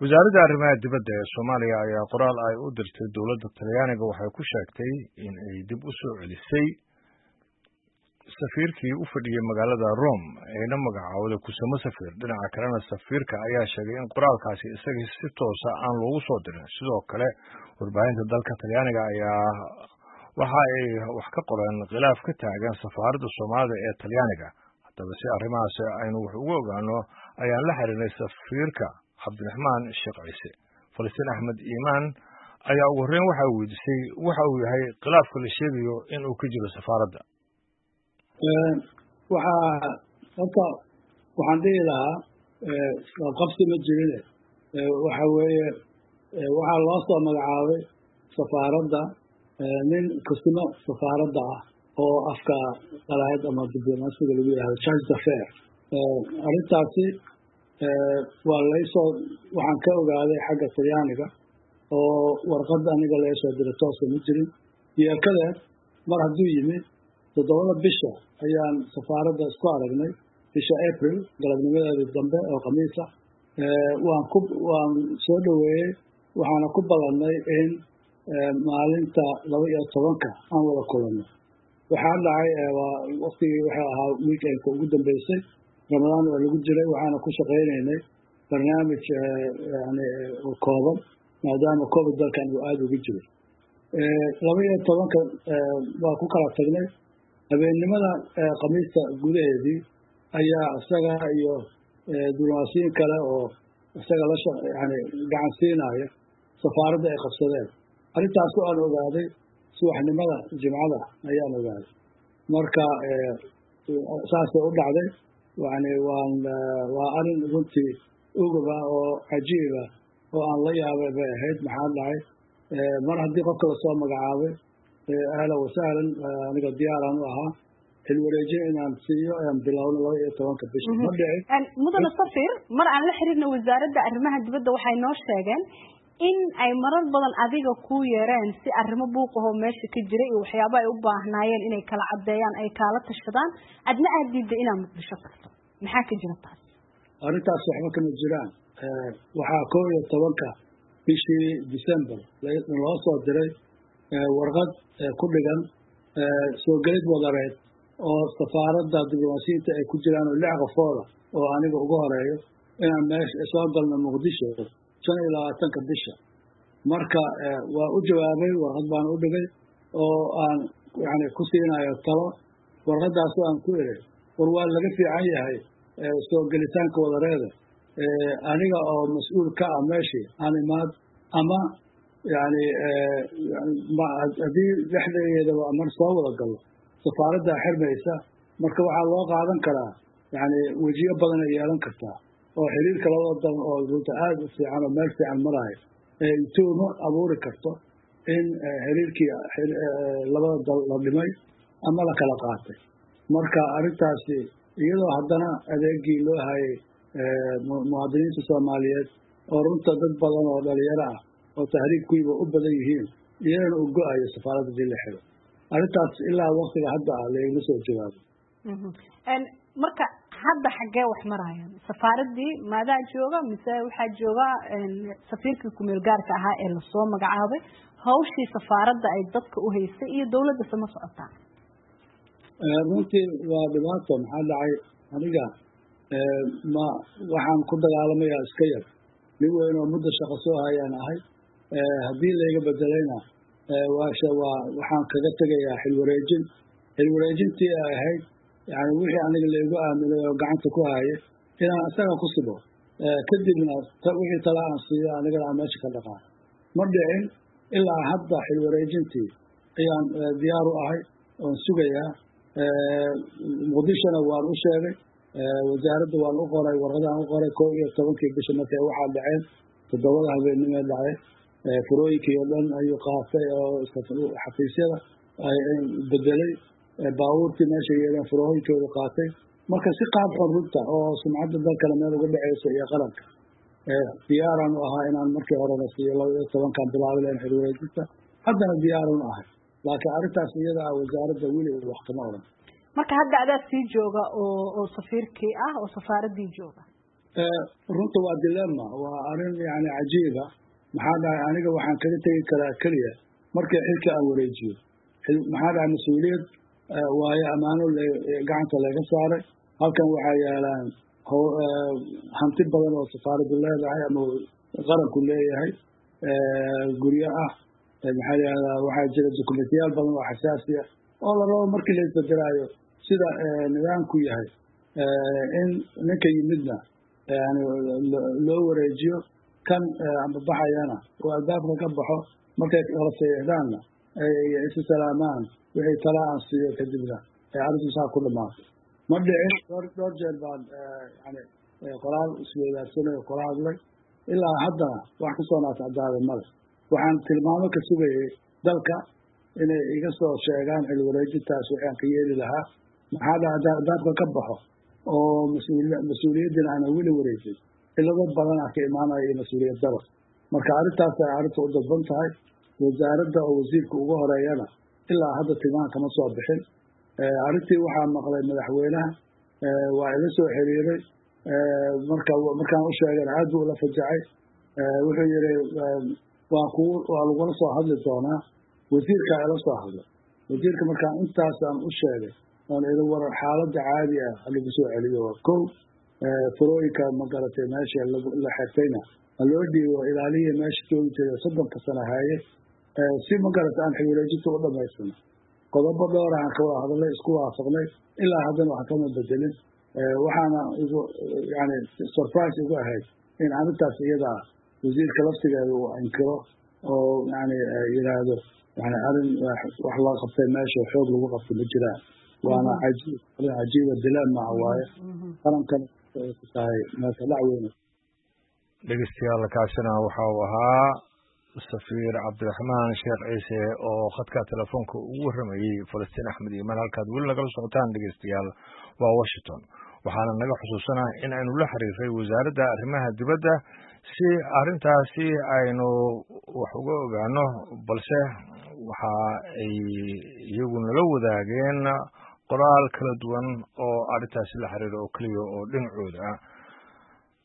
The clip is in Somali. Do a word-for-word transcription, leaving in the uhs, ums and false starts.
wasaaradda arrimaha dibadda ee Soomaaliya ayaa qoraal ay u dirtay dowladda Talyaaniga waxay ku sheegtay in ay dib u soo celisay safiirkii u fadhiyay magaalada Rome ayna magacaawday kusamo safiir dhinaca kalena safiirka ayaa sheegay in qoraalkaasi isaga si toos ah aan loogu soo dirin sidoo kale warbaahinta dalka Talyaaniga ayaa waxa ay wax ka qoreen khilaaf ka taagan safaaradda Soomaalida ee Talyaaniga haddaba si arrimahaas aynu wax ugu ogaano ayaan la xiriirnay safiirka Cabdiraxmaan Sheekh Ciise Falastiin Axmed Iimaan ayaa ugu horreyn waxa uu weydiisay waxa uu yahay khilaafka la sheegayo in uu ka jiro safaaradda waxa horta waxaan dhihi lahaa qabsi ma jirin waxa weeye waxaa loo soo magacaabay safaaradda nin kusimo safaaradda ah oo afka qalaad ama diblomaasiga lagu yidhahdo charge d'affaires arrintaasi waa laysoo waxaan ka ogaaday xagga Talyaaniga oo warqad aniga laysoo diray toosa ma jirin iyo kadeed mar hadduu yimid toddobada bisha ayaan safaaradda isku aragnay bisha April galabnimadeedii dambe oo khamiis ah waan ku waan soo dhaweeyey waxaana ku ballanay in maalinta laba iyo tobanka aan wada kulanno waxaa dhacay waqtigii waxay ahaa weekendka ugu dambeysay ramadaan oo lagu jiray waxaana ku shaqaynaynay barnaamij yani kooban maadaama covid dalkan uu aada ugu jiray laba iyo tobanka waa ku kala tagnay habeennimada khamiista gudaheedii ayaa isaga iyo diblomaasiyiin kale oo isaga la yani gacan siinaya safaaradda ay qabsadeen arrintaas aan ogaaday subaxnimada jimcada ayaan ogaaday marka saasay u dhacday yani waan waa arrin runtii uguba oo cajiiba oo aan la yaabay bay ahayd maxaa dhacay mar haddii qofka lasoo magacaabay ahlan wasahlan aniga diyaaraan u ahaa xilwareejin inaan siiyo ayaan bilowno laba iyo tobanka bisha ma dhicin mudane safiir mar aan la xiriirna wasaaradda arrimaha dibadda waxay noo sheegeen in ay marar badan adiga ku yeereen si arrimo buuqahoo meesha ka jiray iyo waxyaabo ay u baahnaayeen inay kala caddeeyaan ay kaala tashadaan adna aad diidda inaad muqdisho tagto maxaa ka jira taas arrintaas waxba kama jiraan waxaa kow iyo tobanka bishii December loo soo diray warqad ku dhigan soo gelid wadareed oo safaaradda diblomaasiyiinta ay ku jiraan oo lix qofooda oo aniga ugu horeeyo inaan meesha soo galno muqdisho shan iyo labaatanka bisha marka waa u jawaabay warqad baan u dhigay oo aan yani ku siinayo talo warqadaas aan ku iri war waa laga fiican yahay soo gelitaanka wadareeda aniga oo mas-uul ka ah meeshii aan imaad ama yani haddii dhexdeedaba mar soo wada galo safaaraddaa xirmaysa marka waxaa loo qaadan karaa yani wejiyo badan ay yeelan kartaa oo xiriirka labada dal oo runta aada u fiican oo meel fiican maraayo intuuma abuuri karto in xiriirkii labada dal la dhimay ama la kala qaatay marka arrintaasi iyadoo haddana adeegii loo hayay muwaadiniinta Soomaaliyeed oo runta dad badan oo dhalinyaro ah oo tahriibkiiba u badan yihiin iyagana u go-ayo safaaradda dii la xiro arrintaas ilaa waqtiga hadda ah laigla soo jawaabay marka hadda xaggee wax marayaan safaaraddii maadaa jooga mise waxaa jooga safiirkii kumeel gaarka ahaa ee lasoo magacaabay hawshii safaaradda ay dadka u haysay iyo dowladda sama socotaa runtii waa dhibaato maxaa dhacay aniga ma waxaan ku dagaalamayaa iska yar nin weyn oo muddo shaqo soo hayaan ahay haddii layga bedelayna waasha waa waxaan kaga tegayaa xilwareejin xilwareejintii ay ahayd yani wixii aniga laygu aaminay oo gacanta ku hayay inaan isaga ku sibo kadibna wixii tala aan siiyo anigana aan meesha ka dhaqaa ma dhicin ilaa hadda xilwareejintii ayaan diyaar u ahay oon sugayaa muqdishona waan u sheegay wasaaradda waan u qoray warqadaan u qoray kow iyo tobankii bisha markay waxaa dhaceen toddobada habeennimee dhacay furooyinkii oo dhan ayuu qaatay oo xafiisyada bedelay baabuurtii meesha yeeleen furooyinkooda qaatay marka si qaab xun runta oo sumcadda dalkana meel uga dhaceysa iyo qaranka diyaaraan u ahaa inaan markii horena siiyo laba iyo tobankan bilaabi lahayn xilwareejinta haddana diyaaran u ahay laakiin arrintaas iyada ah wasaaradda weli wax kama odhan marka hadda adaa sii jooga oo oo safiirkii ah oo safaaraddii jooga runta waa dilemma waa arrin yani cajiiba maxaa dhahay aniga waxaan kaga tegi karaa keliya markii xilka aan wareejiyo maxaa dhahay mas-uuliyad waayo ammaano gacanta laga saaray halkan waxaa yaalaan hanti badan oo safaaraddu leedahay ama qaranku leeyahay guryo ah maxaa layihahdaa waxaa jira dokumentiyaal badan oo xasaasi ah oo la rabo markii la isbedelaayo sida nidaamku yahay in ninka yimidna yani loo wareejiyo kan amba baxayana oo albaabka ka baxo markay kala saxiixdaanna ay isu salaamaan wixii tala aan siiyo kadibna ay arrintu saa ku dhamaato ma dhicin dhowr dhowr jeer baan yani qoraal isweydaarsanay oo kala hadlay ilaa haddana wax ku soo naascadaada male waxaan tilmaamo ka sugayay dalka inay iga soo sheegaan xil wareejintaas waxaan ka yeeli lahaa maxaa dhaha haddaan albaabka ka baxo oo mas-uuliyaddina aanan weli wareejin cilado badan ah ka imaanaya iyo mas-uuliyad daba marka arrintaasay arrinta u dalban tahay wasaaradda oo wasiirka ugu horeeyana ilaa hadda tilmaan kama soo bixin arrintii waxaa maqlay madaxweynaha waa ila soo xiriiray marka markaan u sheegana aad buu ula fajacay wuxuu yihi waa ku waa lagula soo hadli doonaa wasiirkaa ila soo hadlay wasiirka markaan intaasaan u sheegay oon ila war xaaladda caadi ah halagu soo celiyo waa kow furooyinka magaratay meesha la xirtayna ha loo dhiibo ilaaliya meesha joogi jiray soddonka sana haye si magarata aan xilwareejinta u dhamaysano qodobo dhowr aan ka wada hadalnay isku waafaqnay ilaa haddana waxaan kama bedelin waxaana igu yani surprise igu ahayd in arrintaas iyadaa wasiirka laftigeeda uu inkiro oo yani yidhaahdo yani arrin wax loo qabtay meesha xoog lagu qabto ma jiraan waana cajiib arrin cajiiba dilemma waaye qarankan tahay meesha dhac weyne dhegeystayaal kaasina waxa uu ahaa safiir cabdiraxmaan sheekh ciise oo khadka telefoonka ugu warramayey falastiin axmed iimaan halkaad weli nagala socotaan dhegeystayaal waa washington waxaana naga xusuusanaa in aynu la xiriiray wasaaradda arrimaha dibadda si arrintaasi aynu wax uga ogaano balse waxa ay iyagu nala wadaageen qoraal kala duwan oo arrintaasi la xiriira oo keliya oo dhinacooda ah